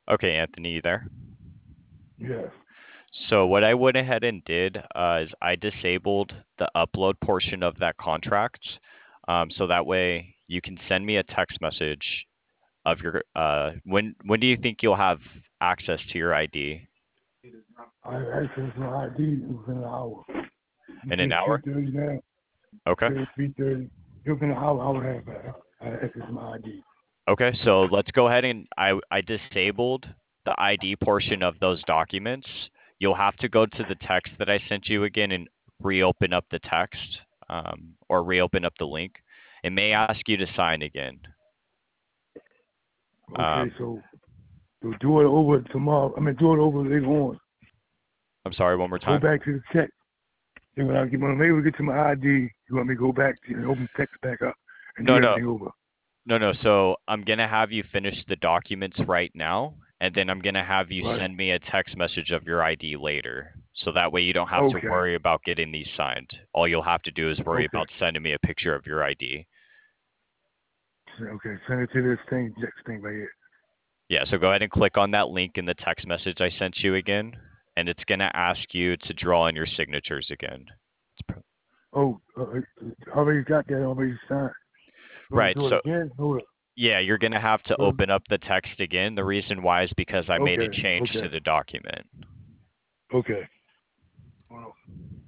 Okay, Anthony, you there? Yes. So what I went ahead and did is I disabled the upload portion of that contract. So that way you can send me a text message of your when do you think you'll have access to your ID? I access my ID within an hour. You In an say hour? 2:30 now. Okay. Say 3:30. Within an hour, I would have access my ID. Okay, so let's go ahead and I disabled the ID portion of those documents. You'll have to go to the text that I sent you again and reopen up the text, or reopen up the link. It may ask you to sign again. Okay, Um, so do it over tomorrow. I mean, do it over later on. I'm sorry, one more Go time. back to the text. And when maybe we get to my ID, you want me to go back to and open the text back up and No, do no, everything over. no. So I'm gonna have you finish the documents right now, and then I'm gonna have you Right. send me a text message of your ID later. So that way you don't have to Okay. worry about getting these signed. All you'll have to do is worry Okay. about sending me a picture of your ID. Okay. Send it to this thing, next thing right here. Yeah, so go ahead and click on that link in the text message I sent you again, and it's gonna ask you to draw in your signatures again. Oh, already got that already signed. Want me to Right, do it so again? Hold up. yeah, you're gonna have to Uh, open up the text again. The reason why is because I made a Okay. change to Okay. the document. Okay. Hold on.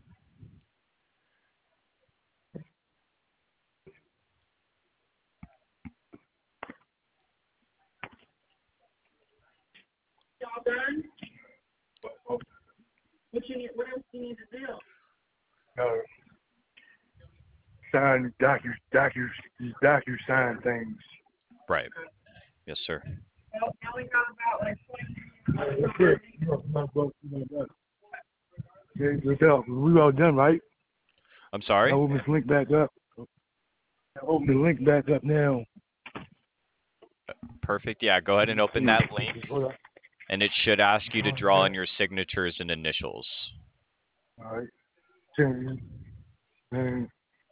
Y'all done? What else do you need to do? Uh, sign docu sign things. Right. Yes, sir. Well, now we got about like 20 minutes. That's it. Okay, what's up? We all done, right? I'm I sorry? open this link back up. I open the link back up now. Perfect. Yeah, go ahead and open that link, Hold up. and it should ask you to draw in your signatures and initials. All right. Change. And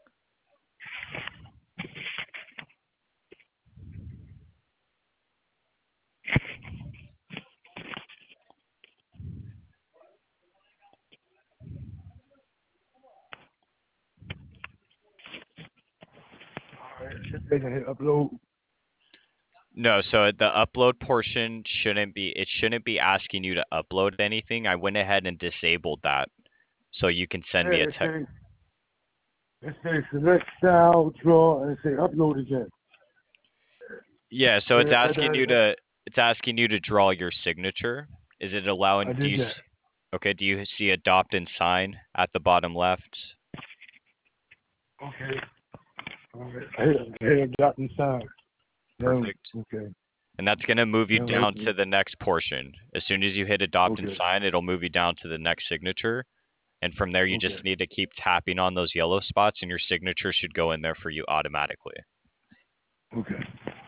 all right. Hit upload. No, so the upload portion it shouldn't be asking you to upload anything. I went ahead and disabled that so you can send Yeah, me a text. it says select style, draw, and it say upload again. Yeah, so Yeah, it's asking you to draw your signature. Is it allowing I did that. okay, do you see adopt and sign at the bottom left? Okay. All right. I hit adopt and sign. Now, Perfect. okay. And that's going to move you Now down open to it. the next portion. As soon as you hit adopt and Okay. sign, it'll move you down to the next signature. And from there, you Okay. just need to keep tapping on those yellow spots, and your signature should go in there for you automatically. Okay.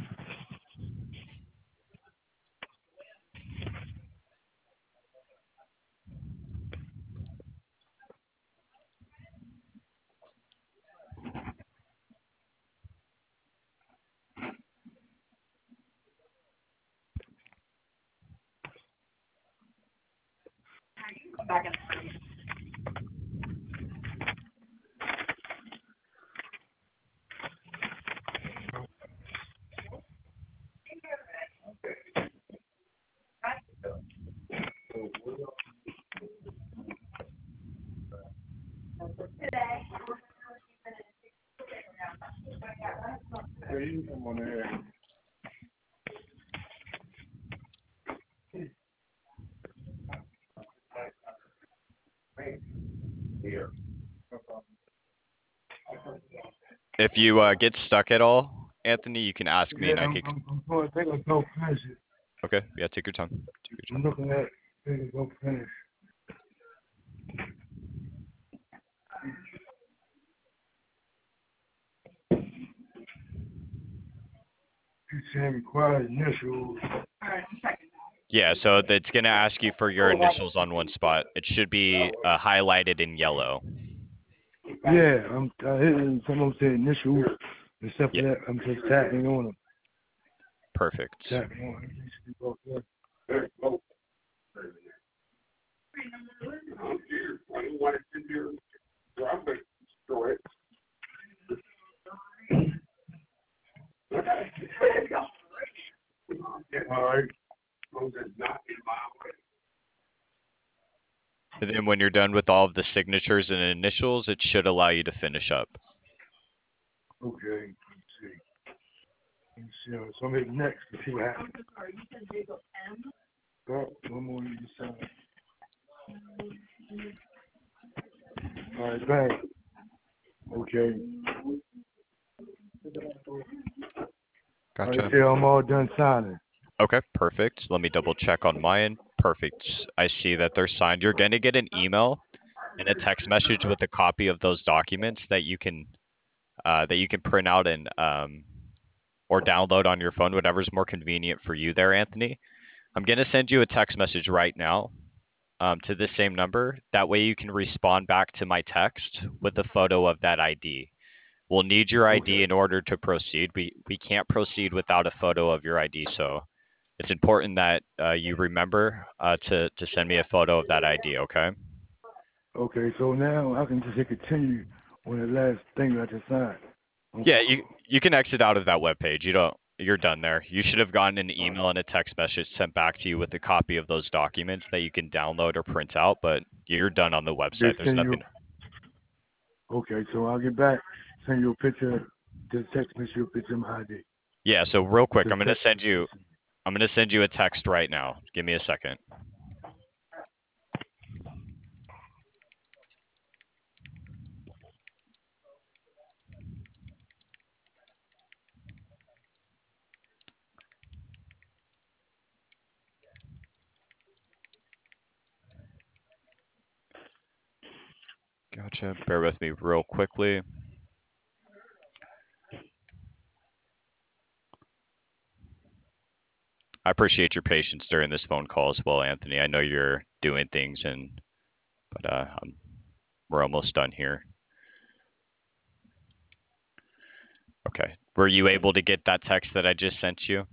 Come back in. Yeah, you can come on there. Here. If you get stuck at all, Anthony, you can ask me, Yeah, and I could. I'm going to think I'm going to finish it. Okay, yeah, take your time. Take your I'm time. looking at things going to finish. You saying required initials. All right, I'm checking. Yeah, so it's going to ask you for your initials on one spot. It should be highlighted in yellow. Yeah, I hitting some of the initials and stuff Yeah, like that. I'm just tapping on them. perfect. Tapping on them. I'm here. I don't want it to be here. So I'm going to destroy it. All right. As long as it's not in my way. And then when you're done with all of the signatures and initials, it should allow you to finish up. Okay, let's see. Let's see. So I'm hitting next to see what happens. Sorry, you said Jacob M. Oh, one more you decide. All right, bang. Okay. All Gotcha. right, see, I'm all done signing. Okay, perfect. Let me double check on my end. Perfect. I see that they're signed. You're going to get an email and a text message with a copy of those documents that you can print out and or download on your phone, whatever's more convenient for you there, Anthony. I'm going to send you a text message right now to this same number. That way you can respond back to my text with a photo of that ID. We'll need your ID Okay. in order to proceed. We can't proceed without a photo of your ID, so it's important that you remember to send me a photo of that ID, okay? Okay, so now I can just hit continue on the last thing I just signed. Yeah, you can exit out of that webpage. You're done there. You should have gotten an email and a text message sent back to you with a copy of those documents that you can download or print out, but you're done on the website. There's Send you. nothing. Okay, so I'll get back, send you a picture, just text me your picture of my ID. Yeah, so real quick, Just I'm gonna text send me. you a text right now. Give me a second. Gotcha. Bear with me real quickly. I appreciate your patience during this phone call as well, Anthony. I know you're doing things but we're almost done here. Okay. Were you able to get that text that I just sent you?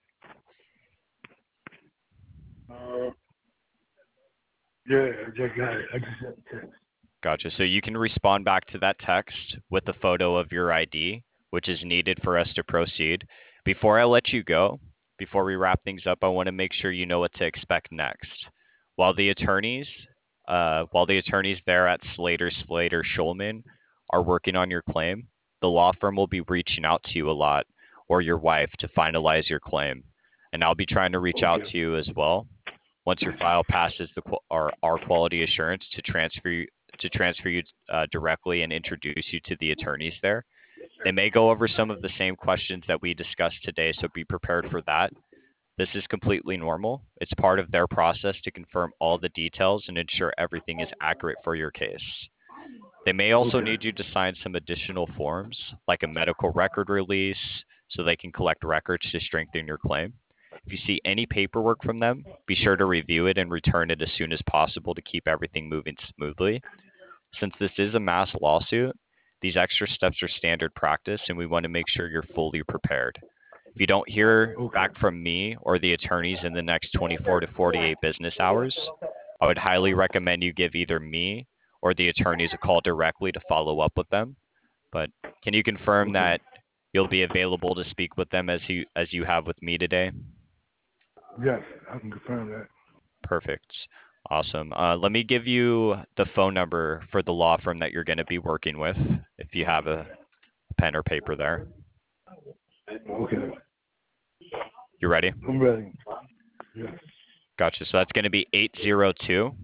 Yeah, I just got it. I just sent the text. Gotcha. So you can respond back to that text with a photo of your ID, which is needed for us to proceed. Before I let you go, before we wrap things up, I want to make sure you know what to expect next. While the attorneys there at Slater Schulman are working on your claim, the law firm will be reaching out to you a lot, or your wife, to finalize your claim. And I'll be trying to reach out Okay. to you as well once your file passes our quality assurance to transfer you directly and introduce you to the attorneys there. They may go over some of the same questions that we discussed today, so be prepared for that. This is completely normal. It's part of their process to confirm all the details and ensure everything is accurate for your case. They may also Okay. need you to sign some additional forms, like a medical record release, so they can collect records to strengthen your claim. If you see any paperwork from them, be sure to review it and return it as soon as possible to keep everything moving smoothly. Since this is a mass lawsuit, these extra steps are standard practice, and we want to make sure you're fully prepared. If you don't hear Okay. back from me or the attorneys in the next 24 to 48 business hours, I would highly recommend you give either me or the attorneys a call directly to follow up with them. But can you confirm Okay. that you'll be available to speak with them as you have with me today? Yes, I can confirm that. Perfect. Awesome. Let me give you the phone number for the law firm that you're going to be working with, if you have a pen or paper there. Okay. You ready? I'm ready. Yes. Gotcha. So that's going to be 802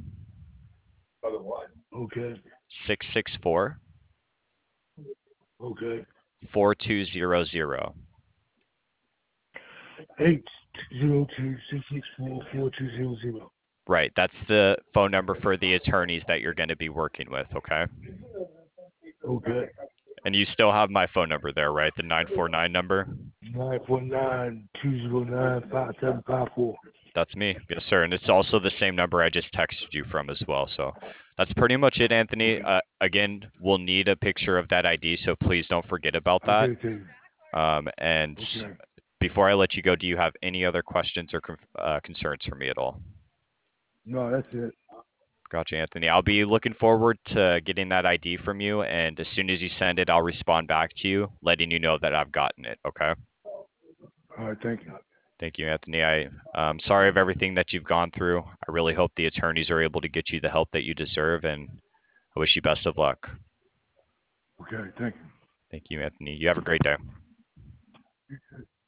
Okay. 664 Okay. 4200. 802-664-4200. Right. That's the phone number for the attorneys that you're going to be working with, okay? Okay. And you still have my phone number there, right? The 949 number? 949-209-5754. That's me. Yes, sir. And it's also the same number I just texted you from as well. So that's pretty much it, Anthony. Again, we'll need a picture of that ID, so please don't forget about I'll that. get it to you. And Okay. Before I let you go, do you have any other questions or concerns for me at all? No, that's it. Gotcha, Anthony. I'll be looking forward to getting that ID from you, and as soon as you send it, I'll respond back to you, letting you know that I've gotten it. Okay. All right, thank you. Thank you, Anthony. I'm sorry of everything that you've gone through. I really hope the attorneys are able to get you the help that you deserve, and I wish you best of luck. Okay, thank you. Thank you, Anthony. You have a great day. You too.